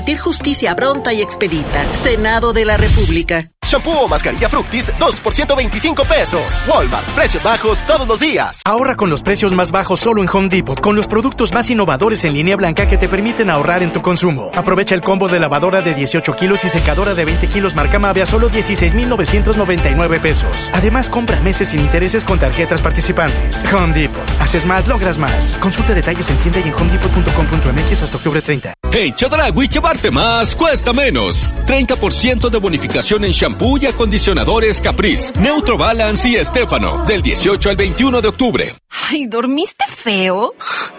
Justicia pronta y expedita. Senado de la República. Shampoo o mascarilla Fructis, 2 por 125 pesos. Walmart, precios bajos todos los días. Ahorra con los precios más bajos solo en Home Depot, con los productos más innovadores en línea blanca que te permiten ahorrar en tu consumo. Aprovecha el combo de lavadora de 18 kilos y secadora de 20 kilos marca Mave a solo 16,999 pesos. Además, compra meses sin intereses con tarjetas participantes. Home Depot. Haces más, logras más. Consulta detalles en tienda y en homedepot.com.mx hasta octubre 30. En Chedraui, llevarte más cuesta menos. 30% de bonificación en shampoo y acondicionadores Caprice, Neutro Balance y Estefano. Del 18 al 21 de octubre. Ay, ¿dormiste feo?